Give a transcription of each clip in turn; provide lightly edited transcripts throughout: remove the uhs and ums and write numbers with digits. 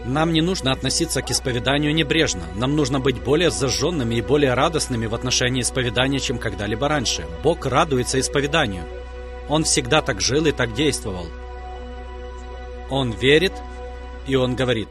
Нам не нужно относиться к исповеданию небрежно. Нам нужно быть более зажженными и более радостными в отношении исповедания, чем когда-либо раньше. Бог радуется исповеданию. Он всегда так жил и так действовал. Он верит, и Он говорит.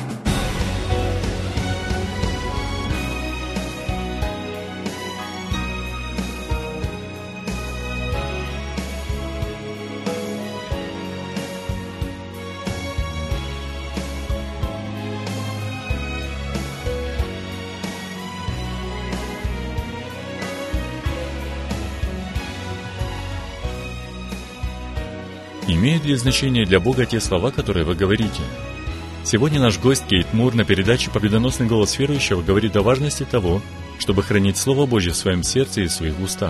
Имеют ли значение для Бога те слова, которые вы говорите? Сегодня наш гость Кейт Мур на передаче «Победоносный голос верующего» говорит о важности того, чтобы хранить Слово Божье в своем сердце и в своих устах.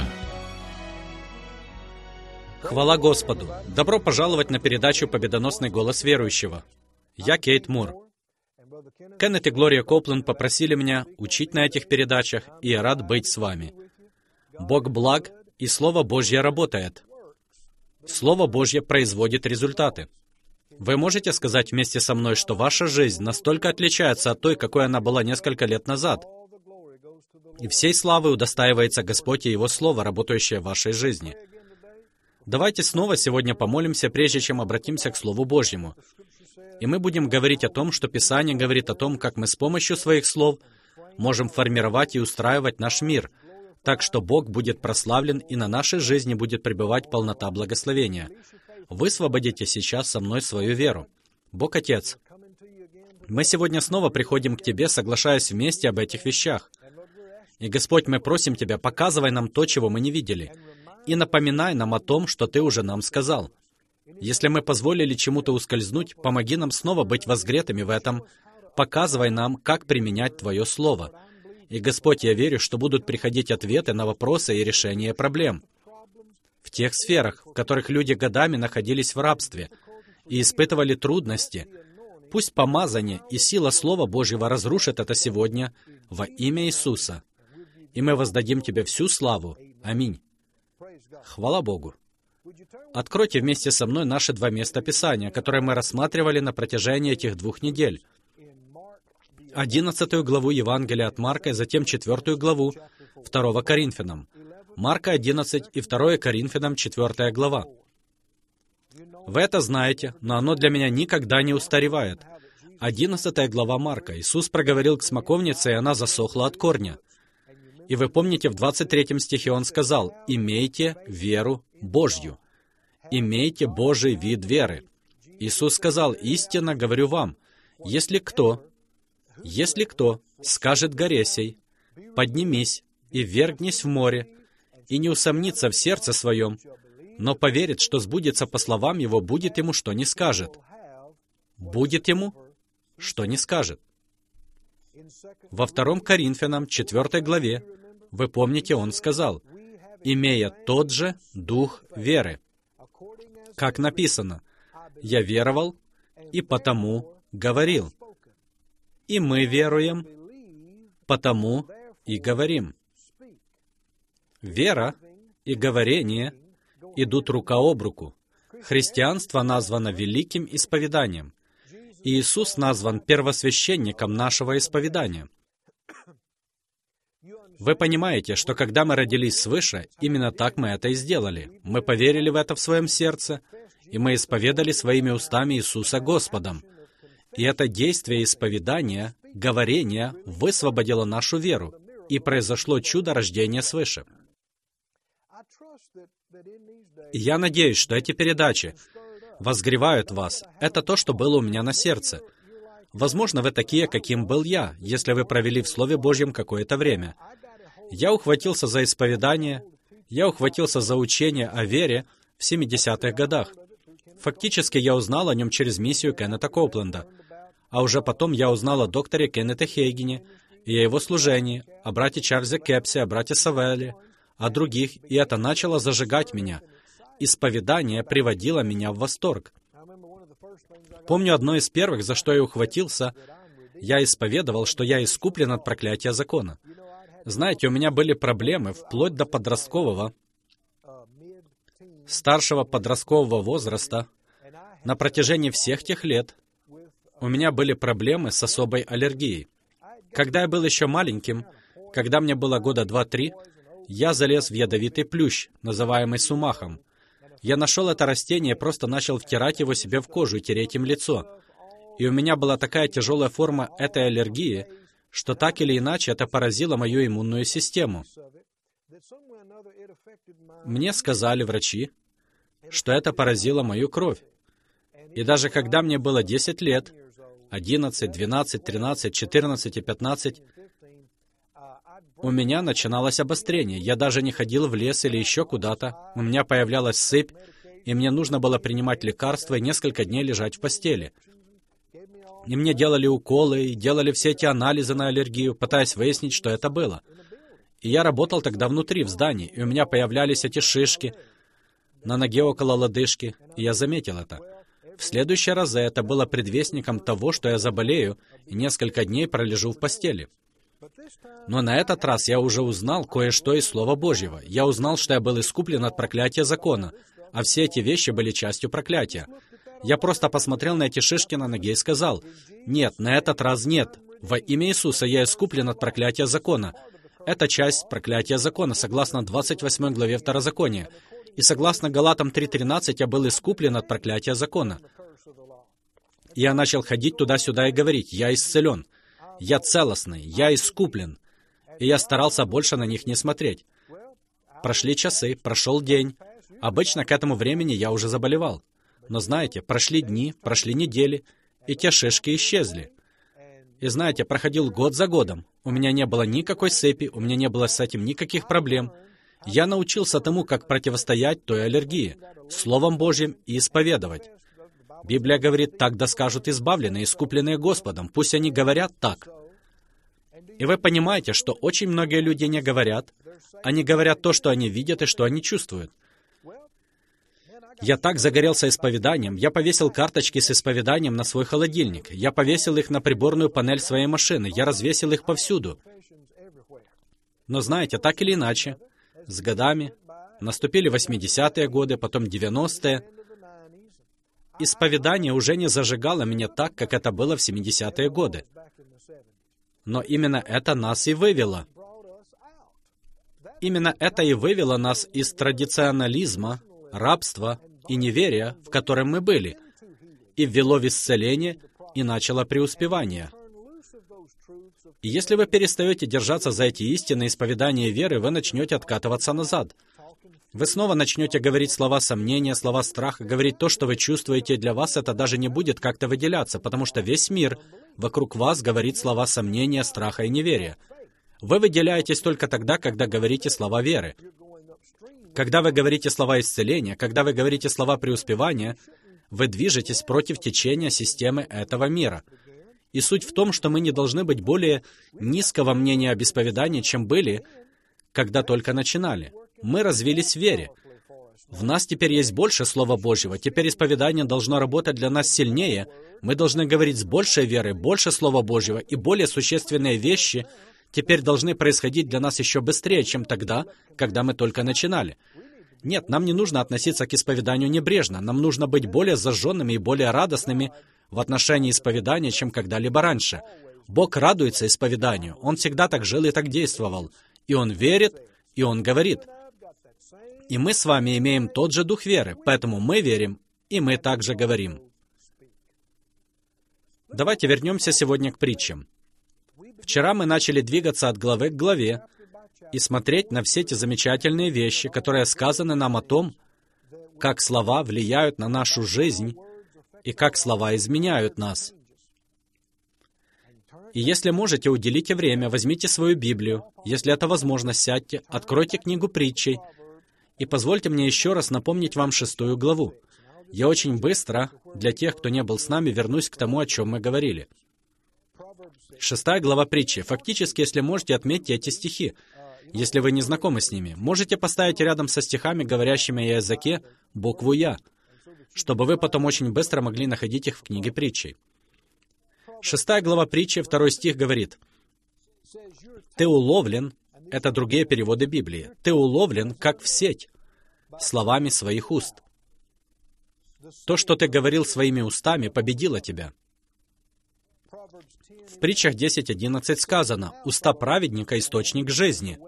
Хвала Господу! Добро пожаловать на передачу «Победоносный голос верующего». Я Кейт Мур. Кеннет и Глория Копленд попросили меня учить на этих передачах, и я рад быть с вами. Бог благ, и Слово Божье работает. Слово Божье производит результаты. Вы можете сказать вместе со мной, что ваша жизнь настолько отличается от той, какой она была несколько лет назад. И всей славы удостаивается Господь и Его Слово, работающее в вашей жизни. Давайте снова сегодня помолимся, прежде чем обратимся к Слову Божьему. И мы будем говорить о том, что Писание говорит о том, как мы с помощью своих слов можем формировать и устраивать наш мир, так что Бог будет прославлен, и на нашей жизни будет пребывать полнота благословения. Высвободите сейчас со мной свою веру. Бог Отец, мы сегодня снова приходим к Тебе, соглашаясь вместе об этих вещах. И, Господь, мы просим Тебя, показывай нам то, чего мы не видели, и напоминай нам о том, что Ты уже нам сказал. Если мы позволили чему-то ускользнуть, помоги нам снова быть возгретыми в этом, показывай нам, как применять Твое Слово. И, Господь, я верю, что будут приходить ответы на вопросы и решения проблем в тех сферах, в которых люди годами находились в рабстве и испытывали трудности. Пусть помазание и сила Слова Божьего разрушат это сегодня во имя Иисуса. И мы воздадим Тебе всю славу. Аминь. Хвала Богу. Откройте вместе со мной наши два места Писания, которые мы рассматривали на протяжении этих 2 недель. 11 главу Евангелия от Марка, и затем 4 главу 2 Коринфянам. Марка 11 и 2 Коринфянам 4 глава. Вы это знаете, но оно для меня никогда не устаревает. 11 глава Марка. Иисус проговорил к смоковнице, и она засохла от корня. И вы помните, в 23 стихе Он сказал: «Имейте веру Божью». Имейте Божий вид веры. Иисус сказал: «Истинно говорю вам, если кто скажет горе сей, поднимись и ввергнись в море, и не усомнится в сердце своем, но поверит, что сбудется по словам его, будет ему, что не скажет». Будет ему, что не скажет. Во 2 Коринфянам 4 главе, вы помните, Он сказал: «Имея тот же дух веры». Как написано: «Я веровал, и потому говорил». И мы веруем, потому и говорим. Вера и говорение идут рука об руку. Христианство названо великим исповеданием. И Иисус назван первосвященником нашего исповедания. Вы понимаете, что когда мы родились свыше, именно так мы это и сделали. Мы поверили в это в своем сердце, и мы исповедали своими устами Иисуса Господом. И это действие исповедания, говорения, высвободило нашу веру, и произошло чудо рождения свыше. И я надеюсь, что эти передачи возгревают вас. Это то, что было у меня на сердце. Возможно, вы такие, каким был я, если вы провели в Слове Божьем какое-то время. Я ухватился за исповедание, я ухватился за учение о вере в 70-х годах. Фактически, я узнал о нем через миссию Кеннета Копленда. А уже потом я узнал о докторе Кеннете Хейгене и о его служении, о брате Чарльзе Кепсе, о брате Савелле, о других, и это начало зажигать меня. Исповедание приводило меня в восторг. Помню одно из первых, за что я ухватился, я исповедовал, что я искуплен от проклятия закона. Знаете, у меня были проблемы вплоть до подросткового, старшего подросткового возраста, на протяжении всех тех лет, У меня были проблемы с особой аллергией. Когда я был еще маленьким, когда мне было года 2-3, я залез в ядовитый плющ, называемый сумахом. Я нашел это растение и просто начал втирать его себе в кожу и тереть им лицо. И у меня была такая тяжелая форма этой аллергии, что так или иначе это поразило мою иммунную систему. Мне сказали врачи, что это поразило мою кровь. И даже когда мне было 10 лет, 11, 12, 13, 14 и 15, у меня начиналось обострение. Я даже не ходил в лес или еще куда-то. У меня появлялась сыпь, и мне нужно было принимать лекарства и несколько дней лежать в постели. И мне делали уколы, и делали все эти анализы на аллергию, пытаясь выяснить, что это было. И я работал тогда внутри, в здании, и у меня появлялись эти шишки на ноге около лодыжки, и я заметил это. В следующие разы это было предвестником того, что я заболею и несколько дней пролежу в постели. Но на этот раз я уже узнал кое-что из Слова Божьего. Я узнал, что я был искуплен от проклятия закона, а все эти вещи были частью проклятия. Я просто посмотрел на эти шишки на ноге и сказал: «Нет, на этот раз нет. Во имя Иисуса я искуплен от проклятия закона». Это часть проклятия закона, согласно 28 главе Второзакония. И согласно Галатам 3:13 я был искуплен от проклятия закона. Я начал ходить туда-сюда и говорить: «Я исцелен, я целостный, я искуплен». И я старался больше на них не смотреть. Прошли часы, прошел день. Обычно к этому времени я уже заболевал. Но знаете, прошли дни, прошли недели, и те шишки исчезли. И знаете, проходил год за годом. У меня не было никакой сыпи, у меня не было с этим никаких проблем. Я научился тому, как противостоять той аллергии, Словом Божьим и исповедовать. Библия говорит: «Так да скажут избавленные, искупленные Господом». Пусть они говорят так. И вы понимаете, что очень многие люди не говорят. Они говорят то, что они видят и что они чувствуют. Я так загорелся исповеданием. Я повесил карточки с исповеданием на свой холодильник. Я повесил их на приборную панель своей машины. Я развесил их повсюду. Но знаете, так или иначе, с годами, наступили 80-е годы, потом 90-е, исповедание уже не зажигало меня так, как это было в 70-е годы. Но именно это нас и вывело. Именно это и вывело нас из традиционализма, рабства и неверия, в котором мы были, и ввело в исцеление, и начало преуспевание. И если вы перестаете держаться за эти истины исповедания веры, вы начнете откатываться назад. Вы снова начнете говорить слова сомнения, слова страха, говорить то, что вы чувствуете, и для вас это даже не будет как-то выделяться, потому что весь мир вокруг вас говорит слова сомнения, страха и неверия. Вы выделяетесь только тогда, когда говорите слова веры. Когда вы говорите слова исцеления, когда вы говорите слова преуспевания, вы движетесь против течения системы этого мира. И суть в том, что мы не должны быть более низкого мнения об исповедании, чем были, когда только начинали. Мы развились в вере. В нас теперь есть больше Слова Божьего. Теперь исповедание должно работать для нас сильнее. Мы должны говорить с большей верой, больше Слова Божьего, и более существенные вещи теперь должны происходить для нас еще быстрее, чем тогда, когда мы только начинали. Нет, нам не нужно относиться к исповеданию небрежно. Нам нужно быть более зажженными и более радостными в отношении исповедания, чем когда-либо раньше. Бог радуется исповеданию. Он всегда так жил и так действовал. И Он верит, и Он говорит. И мы с вами имеем тот же дух веры, поэтому мы верим, и мы также говорим. Давайте вернемся сегодня к притчам. Вчера мы начали двигаться от главы к главе и смотреть на все эти замечательные вещи, которые сказаны нам о том, как слова влияют на нашу жизнь и как слова изменяют нас. И если можете, уделите время, возьмите свою Библию, если это возможно, сядьте, откройте книгу притчей, и позвольте мне еще раз напомнить вам 6 главу. Я очень быстро, для тех, кто не был с нами, вернусь к тому, о чем мы говорили. 6 глава притчи. Фактически, если можете, отметьте эти стихи, если вы не знакомы с ними. Можете поставить рядом со стихами, говорящими о языке, букву «Я», чтобы вы потом очень быстро могли находить их в книге притчей. 6 глава притчи, 2 стих говорит: «Ты уловлен», это другие переводы Библии, «ты уловлен, как в сеть, словами своих уст». То, что ты говорил своими устами, победило тебя. В притчах 10:11 сказано: «Уста праведника — источник жизни».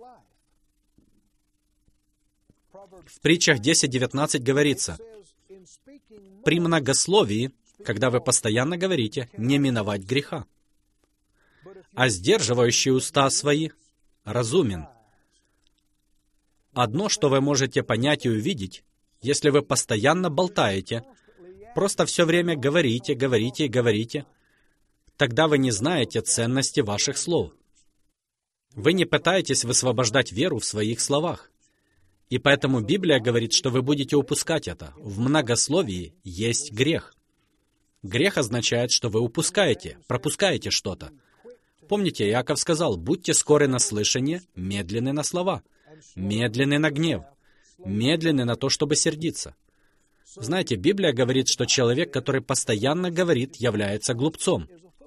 В притчах 10:19 говорится: «При многословии, когда вы постоянно говорите, не миновать греха, а сдерживающий уста свои разумен». Одно, что вы можете понять и увидеть, если вы постоянно болтаете, просто все время говорите, говорите и говорите, тогда вы не знаете ценности ваших слов. Вы не пытаетесь высвобождать веру в своих словах. И поэтому Библия говорит, что вы будете упускать это. В многословии есть грех. Грех означает, что вы упускаете, пропускаете что-то. Помните, Иаков сказал: «Будьте скоры на слышание, медленны на слова, медленны на гнев, медленны на то, чтобы сердиться». Знаете, Библия говорит, что человек, который постоянно говорит, является глупцом.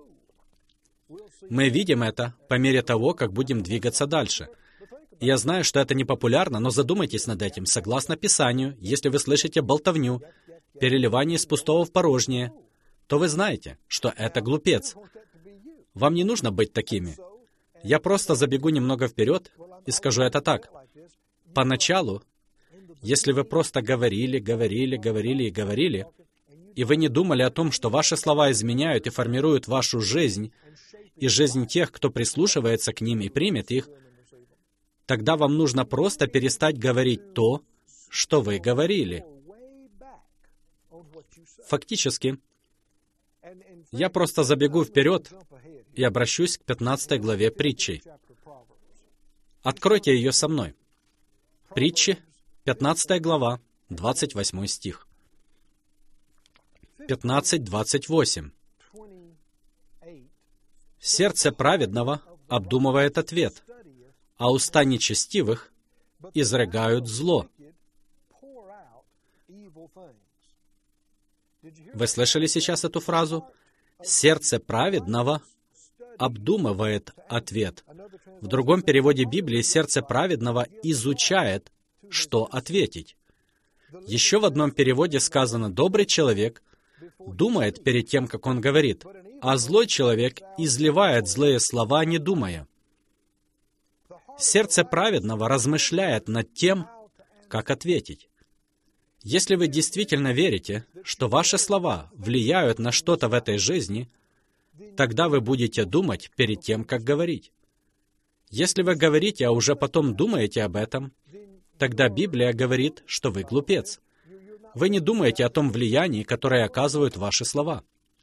Мы видим это по мере того, как будем двигаться дальше. Я знаю, что это не популярно, но задумайтесь над этим. Согласно Писанию, если вы слышите болтовню, переливание из пустого в порожнее, то вы знаете, что это глупец. Вам не нужно быть такими. Я просто забегу немного вперед и скажу это так. Поначалу, если вы просто говорили, и вы не думали о том, что ваши слова изменяют и формируют вашу жизнь, и жизнь тех, кто прислушивается к ним и примет их, тогда вам нужно просто перестать говорить то, что вы говорили. Фактически, я просто забегу вперед и обращусь к 15 главе притчей. Откройте ее со мной. Притчи, 15 глава, 28 стих. 15:28. «Сердце праведного обдумывает ответ, а уста нечестивых изрыгают зло». Вы слышали сейчас эту фразу? «Сердце праведного обдумывает ответ». В другом переводе Библии «сердце праведного изучает, что ответить». Еще в одном переводе сказано: «Добрый человек думает перед тем, как он говорит, а злой человек изливает злые слова, не думая». Сердце праведного размышляет над тем, как ответить. Если вы действительно верите, что ваши слова влияют на что-то в этой жизни, тогда вы будете думать перед тем, как говорить. Если вы говорите, а уже потом думаете об этом, тогда Библия говорит, что вы глупец. Вы не думаете о том влиянии, которое оказывают ваши слова.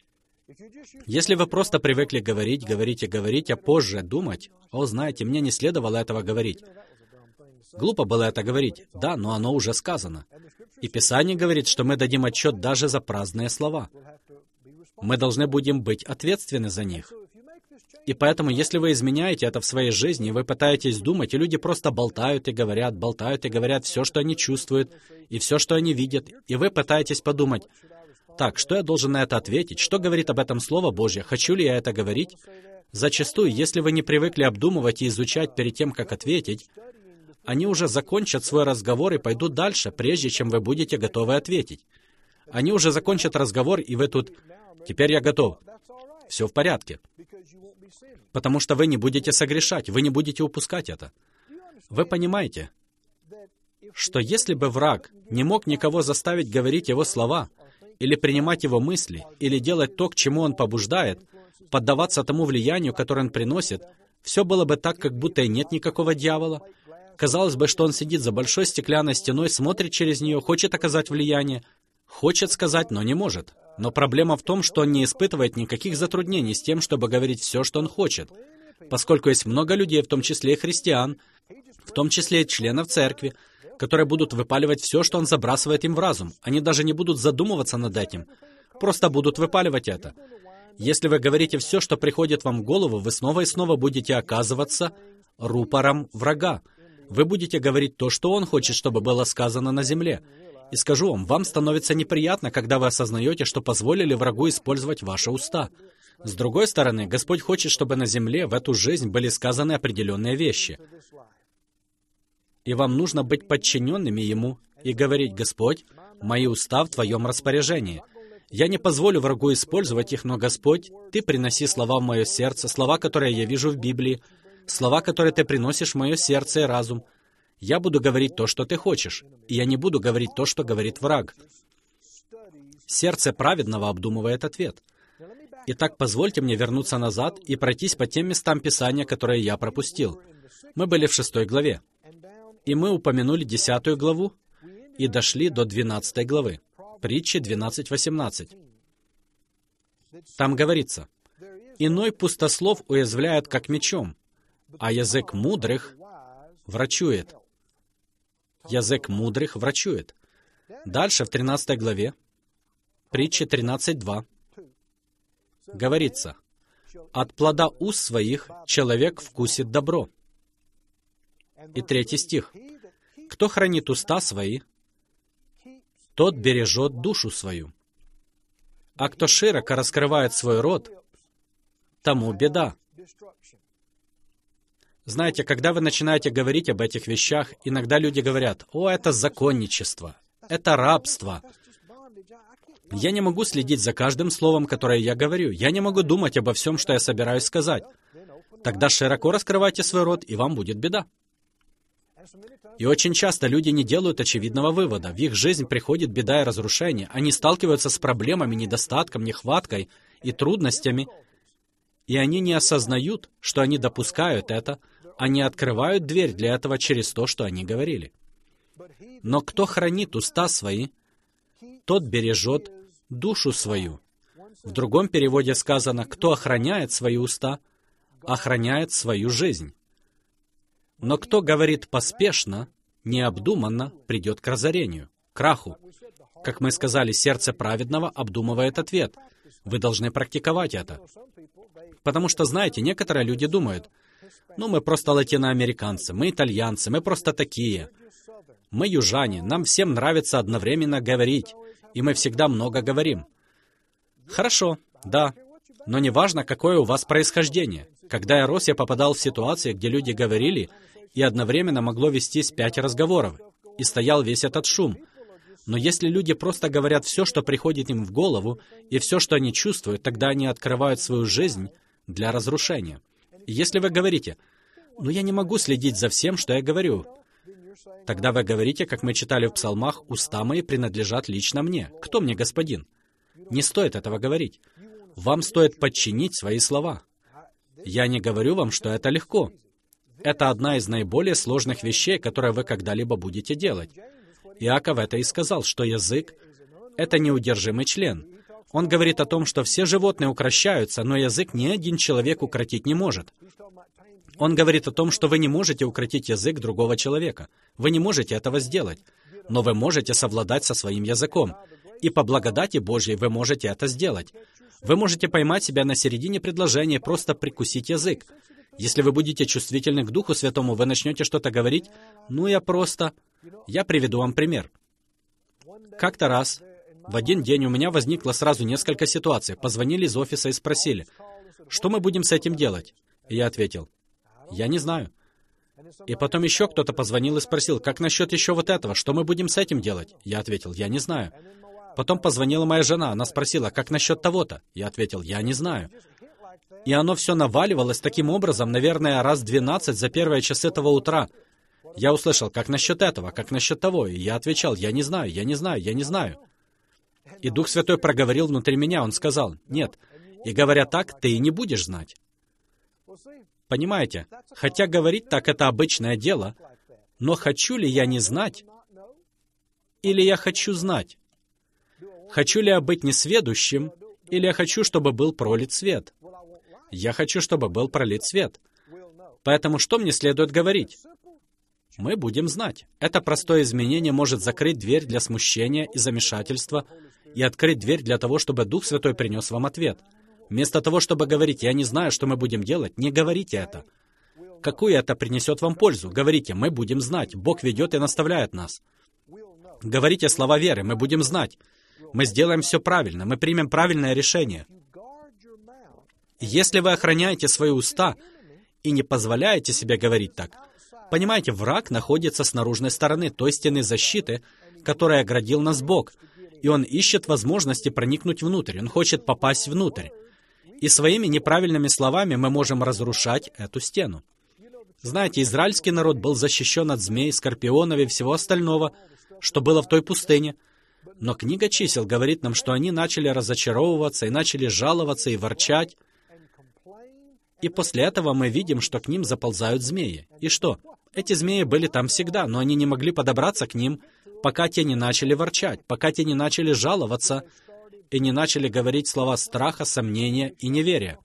Если вы просто привыкли говорить, а позже думать: «О, знаете, мне не следовало этого говорить». Глупо было это говорить. Да, но оно уже сказано. И Писание говорит, что мы дадим отчет даже за праздные слова. Мы должны будем быть ответственны за них. И поэтому, если вы изменяете это в своей жизни, вы пытаетесь думать, и люди просто болтают и говорят все, что они чувствуют, и все, что они видят, и вы пытаетесь подумать: так, что я должен на это ответить? Что говорит об этом Слово Божье? Хочу ли я это говорить? Зачастую, если вы не привыкли обдумывать и изучать перед тем, как ответить, они уже закончат свой разговор и пойдут дальше, прежде чем вы будете готовы ответить. Они уже закончат разговор, и вы тут: «Теперь я готов». Все в порядке. Потому что вы не будете согрешать, вы не будете упускать это. Вы понимаете, что если бы враг не мог никого заставить говорить его слова, или принимать его мысли, или делать то, к чему он побуждает, поддаваться тому влиянию, которое он приносит, все было бы так, как будто и нет никакого дьявола. Казалось бы, что он сидит за большой стеклянной стеной, смотрит через нее, хочет оказать влияние, хочет сказать, но не может. Но проблема в том, что он не испытывает никаких затруднений с тем, чтобы говорить все, что он хочет, поскольку есть много людей, в том числе и христиан, в том числе и членов церкви, которые будут выпаливать все, что он забрасывает им в разум. Они даже не будут задумываться над этим, просто будут выпаливать это. Если вы говорите все, что приходит вам в голову, вы снова и снова будете оказываться рупором врага. Вы будете говорить то, что он хочет, чтобы было сказано на земле. И скажу вам становится неприятно, когда вы осознаете, что позволили врагу использовать ваши уста. С другой стороны, Господь хочет, чтобы на земле, в эту жизнь, были сказаны определенные вещи. И вам нужно быть подчиненными Ему и говорить: «Господь, мои уста в Твоем распоряжении». Я не позволю врагу использовать их, но, Господь, Ты приноси слова в мое сердце, слова, которые я вижу в Библии, слова, которые Ты приносишь в мое сердце и разум. Я буду говорить то, что Ты хочешь, и я не буду говорить то, что говорит враг. Сердце праведного обдумывает ответ. Итак, позвольте мне вернуться назад и пройтись по тем местам Писания, которые я пропустил. Мы были в 6 главе, и мы упомянули 10 главу и дошли до 12 главы. Притчи 12:18. Там говорится: «Иной пустослов уязвляет, как мечом, а язык мудрых врачует». Язык мудрых врачует. Дальше, в 13 главе, Притчи 13:2, говорится: «От плода уст своих человек вкусит добро». И 3 стих. «Кто хранит уста свои, тот бережет душу свою. А кто широко раскрывает свой рот, тому беда». Знаете, когда вы начинаете говорить об этих вещах, иногда люди говорят: «О, это законничество, это рабство». Я не могу следить за каждым словом, которое я говорю. Я не могу думать обо всем, что я собираюсь сказать. Тогда широко раскрывайте свой рот, и вам будет беда. И очень часто люди не делают очевидного вывода. В их жизнь приходит беда и разрушение. Они сталкиваются с проблемами, недостатком, нехваткой и трудностями, и они не осознают, что они допускают это, они открывают дверь для этого через то, что они говорили. Но кто хранит уста свои, тот бережет душу свою. В другом переводе сказано: кто охраняет свои уста, охраняет свою жизнь. Но кто говорит поспешно, необдуманно, придет к разорению, к краху. Как мы сказали, сердце праведного обдумывает ответ. Вы должны практиковать это. Потому что, знаете, некоторые люди думают: мы просто латиноамериканцы, мы итальянцы, мы просто такие. Мы южане, нам всем нравится одновременно говорить, и мы всегда много говорим. Хорошо, да, но не важно, какое у вас происхождение. Когда я рос, я попадал в ситуации, где люди говорили, и одновременно могло вестись 5 разговоров, и стоял весь этот шум. Но если люди просто говорят все, что приходит им в голову, и все, что они чувствуют, тогда они открывают свою жизнь для разрушения. И если вы говорите: я не могу следить за всем, что я говорю, тогда вы говорите, как мы читали в Псалмах: «Уста мои принадлежат лично мне». Кто мне господин? Не стоит этого говорить. Вам стоит подчинить свои слова. Я не говорю вам, что это легко. Это одна из наиболее сложных вещей, которые вы когда-либо будете делать. Иаков это и сказал, что язык — это неудержимый член. Он говорит о том, что все животные укрощаются, но язык ни один человек укротить не может. Он говорит о том, что вы не можете укротить язык другого человека. Вы не можете этого сделать. Но вы можете совладать со своим языком. И по благодати Божьей вы можете это сделать. Вы можете поймать себя на середине предложения и просто прикусить язык. Если вы будете чувствительны к Духу Святому, вы начнете что-то говорить: Я приведу вам пример. Как-то раз, в один день у меня возникло сразу несколько ситуаций. Позвонили из офиса и спросили: что мы будем с этим делать? И я ответил: я не знаю. И потом еще кто-то позвонил и спросил: как насчет еще вот этого? Что мы будем с этим делать? Я ответил: я не знаю. Потом позвонила моя жена, она спросила: как насчет того-то? Я ответил: я не знаю. И оно все наваливалось таким образом, наверное, раз 12 за первые часы этого утра. Я услышал: как насчет этого, как насчет того? И я отвечал: я не знаю, я не знаю, я не знаю. И Дух Святой проговорил внутри меня, Он сказал: нет. И говоря так, ты и не будешь знать. Понимаете? Хотя говорить так — это обычное дело, но хочу ли я не знать, или я хочу знать? Хочу ли я быть несведущим, или я хочу, чтобы был пролит свет? Я хочу, чтобы был пролит свет. Поэтому что мне следует говорить? Мы будем знать. Это простое изменение может закрыть дверь для смущения и замешательства и открыть дверь для того, чтобы Дух Святой принес вам ответ. Вместо того, чтобы говорить: я не знаю, что мы будем делать, не говорите это. Какую это принесет вам пользу? Говорите: мы будем знать. Бог ведет и наставляет нас. Говорите слова веры: мы будем знать. Мы сделаем все правильно, мы примем правильное решение. Если вы охраняете свои уста и не позволяете себе говорить так, понимаете, враг находится с наружной стороны той стены защиты, которой оградил нас Бог. И он ищет возможности проникнуть внутрь, он хочет попасть внутрь. И своими неправильными словами мы можем разрушать эту стену. Знаете, израильский народ был защищен от змей, скорпионов и всего остального, что было в той пустыне. Но книга чисел говорит нам, что они начали разочаровываться и начали жаловаться и ворчать. И после этого мы видим, что к ним заползают змеи. И что? Эти змеи были там всегда, но они не могли подобраться к ним, пока те не начали ворчать, пока те не начали жаловаться и не начали говорить слова страха, сомнения и неверия.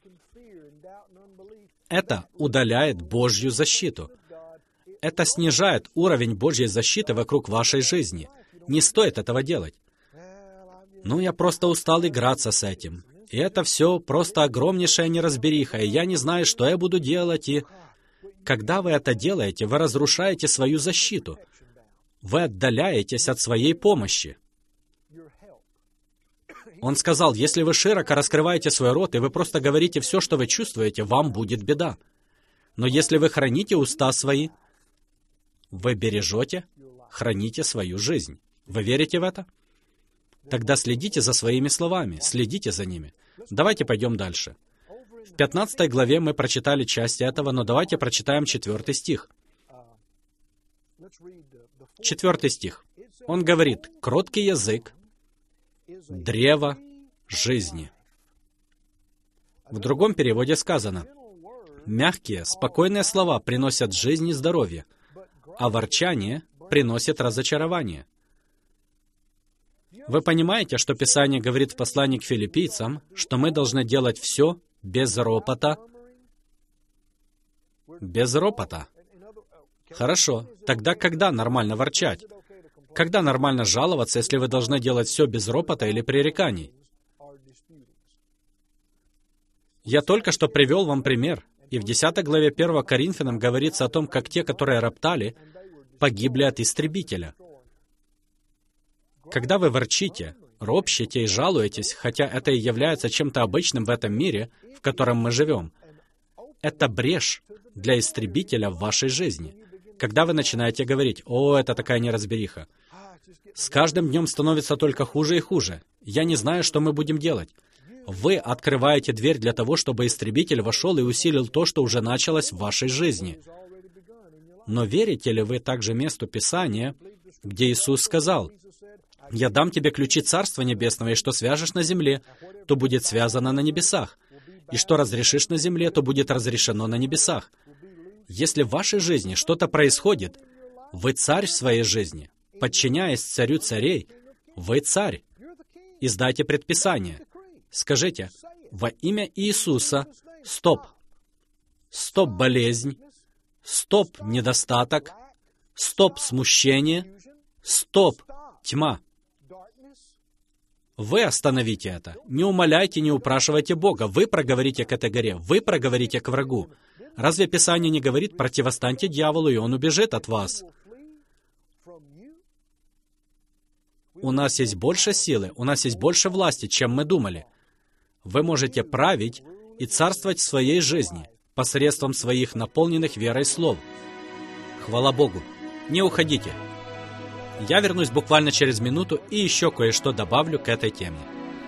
Это удаляет Божью защиту. Это снижает уровень Божьей защиты вокруг вашей жизни. Не стоит этого делать. Ну, я просто устал играться с этим. И это все просто огромнейшая неразбериха, и я не знаю, что я буду делать, и... Когда вы это делаете, вы разрушаете свою защиту. Вы отдаляетесь от своей помощи. Он сказал, если вы широко раскрываете свой рот, и вы просто говорите все, что вы чувствуете, вам будет беда. Но если вы храните уста свои, вы бережете, храните свою жизнь. Вы верите в это? Тогда следите за своими словами, следите за ними. Давайте пойдем дальше. В 15 главе мы прочитали часть этого, но давайте прочитаем 4 стих. 4 стих. Он говорит, «Кроткий язык — древо жизни». В другом переводе сказано, «Мягкие, спокойные слова приносят жизнь и здоровье, а ворчание приносит разочарование». Вы понимаете, что Писание говорит в послании к филиппийцам, что мы должны делать все без ропота? Без ропота. Хорошо. Тогда когда нормально ворчать? Когда нормально жаловаться, если вы должны делать все без ропота или пререканий? Я только что привел вам пример, и в 10 главе 1 Коринфянам говорится о том, как те, которые роптали, погибли от истребителя. Когда вы ворчите, ропщите и жалуетесь, хотя это и является чем-то обычным в этом мире, в котором мы живем, это брешь для истребителя в вашей жизни. Когда вы начинаете говорить, «О, это такая неразбериха», с каждым днем становится только хуже и хуже. Я не знаю, что мы будем делать. Вы открываете дверь для того, чтобы истребитель вошел и усилил то, что уже началось в вашей жизни. Но верите ли вы также месту Писания, где Иисус сказал, «Я дам тебе ключи Царства Небесного, и что свяжешь на земле, то будет связано на небесах, и что разрешишь на земле, то будет разрешено на небесах». Если в вашей жизни что-то происходит, вы царь в своей жизни. Подчиняясь царю царей, вы царь. Издайте предписание. Скажите, во имя Иисуса, стоп. Стоп болезнь. Стоп недостаток. Стоп смущение. Стоп тьма. Вы остановите это. Не умоляйте, не упрашивайте Бога. Вы проговорите к этой горе. Вы проговорите к врагу. Разве Писание не говорит, противостаньте дьяволу, и он убежит от вас? У нас есть больше силы, у нас есть больше власти, чем мы думали. Вы можете править и царствовать в своей жизни посредством своих наполненных верой слов. Хвала Богу! Не уходите! Я вернусь буквально через минуту и еще кое-что добавлю к этой теме.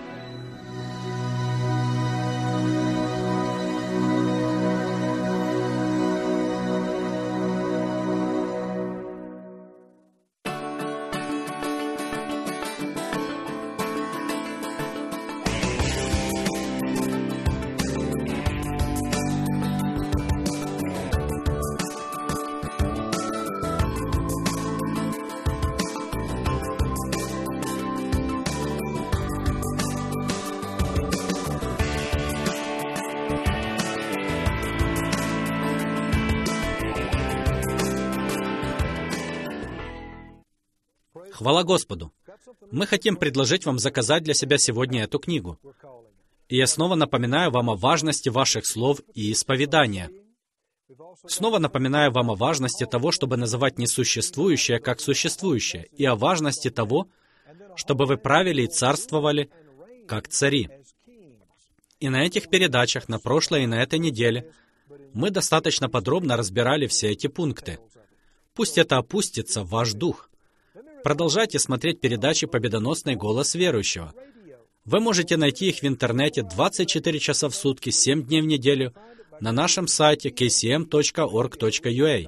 Хвала Господу! Мы хотим предложить вам заказать для себя сегодня эту книгу. И я снова напоминаю вам о важности ваших слов и исповедания. Снова напоминаю вам о важности того, чтобы называть несуществующее как существующее, и о важности того, чтобы вы правили и царствовали как цари. И на этих передачах, на прошлой и на этой неделе, мы достаточно подробно разбирали все эти пункты. Пусть это опустится в ваш дух. Продолжайте смотреть передачи «Победоносный голос верующего». Вы можете найти их в интернете 24 часа в сутки, 7 дней в неделю на нашем сайте kcm.org.ua.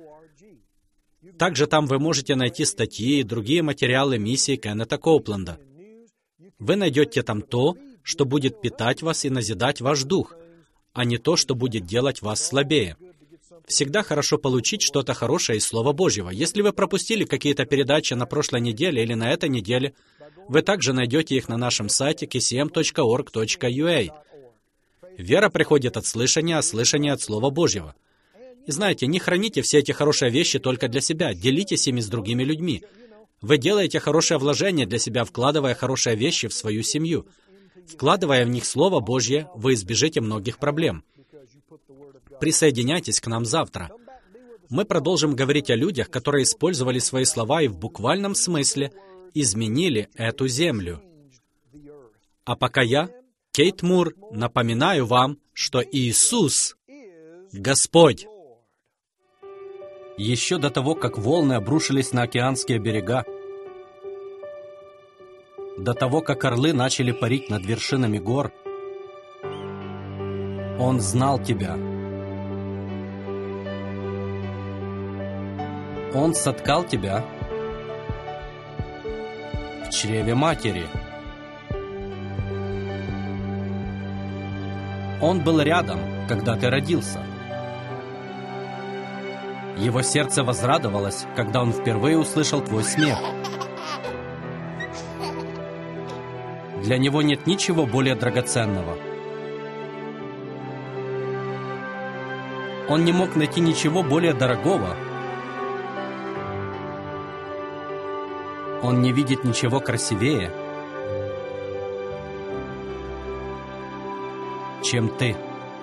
Также там вы можете найти статьи и другие материалы миссии Кеннета Коупленда. Вы найдете там то, что будет питать вас и назидать ваш дух, а не то, что будет делать вас слабее. Всегда хорошо получить что-то хорошее из Слова Божьего. Если вы пропустили какие-то передачи на прошлой неделе или на этой неделе, вы также найдете их на нашем сайте kcm.org.ua. Вера приходит от слышания, а слышание от Слова Божьего. И знаете, не храните все эти хорошие вещи только для себя, делитесь ими с другими людьми. Вы делаете хорошее вложение для себя, вкладывая хорошие вещи в свою семью. Вкладывая в них Слово Божье, вы избежите многих проблем. Присоединяйтесь к нам завтра. Мы продолжим говорить о людях, которые использовали свои слова и в буквальном смысле изменили эту землю. А пока я, Кейт Мур, напоминаю вам, что Иисус — Господь. Еще до того, как волны обрушились на океанские берега, до того, как орлы начали парить над вершинами гор, Он знал тебя. Он соткал тебя в чреве матери. Он был рядом, когда ты родился. Его сердце возрадовалось, когда он впервые услышал твой смех. Для него нет ничего более драгоценного. Он не мог найти ничего более дорогого. Он не видит ничего красивее, чем ты.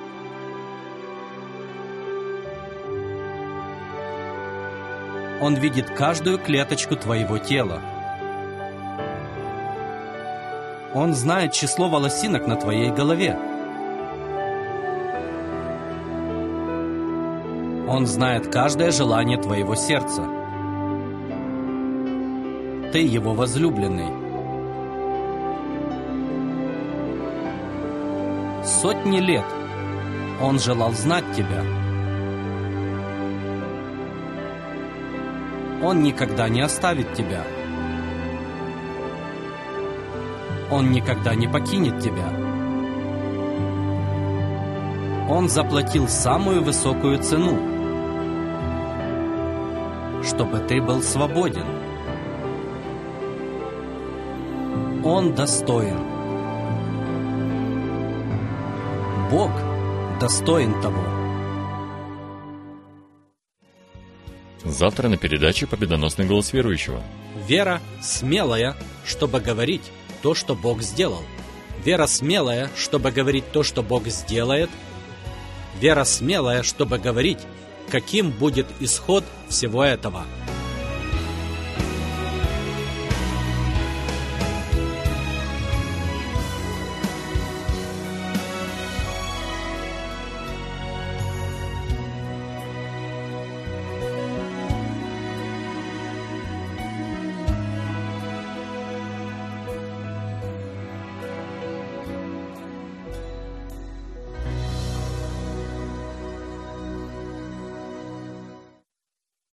Он видит каждую клеточку твоего тела. Он знает число волосинок на твоей голове. Он знает каждое желание твоего сердца. Ты его возлюбленный. Сотни лет он желал знать тебя. Он никогда не оставит тебя. Он никогда не покинет тебя. Он заплатил самую высокую цену, чтобы ты был свободен. Он достоин. Бог достоин того. Завтра на передаче «Победоносный голос верующего». Вера смелая, чтобы говорить то, что Бог сделал. Вера смелая, чтобы говорить то, что Бог сделает. Вера смелая, чтобы говорить, каким будет исход всего этого.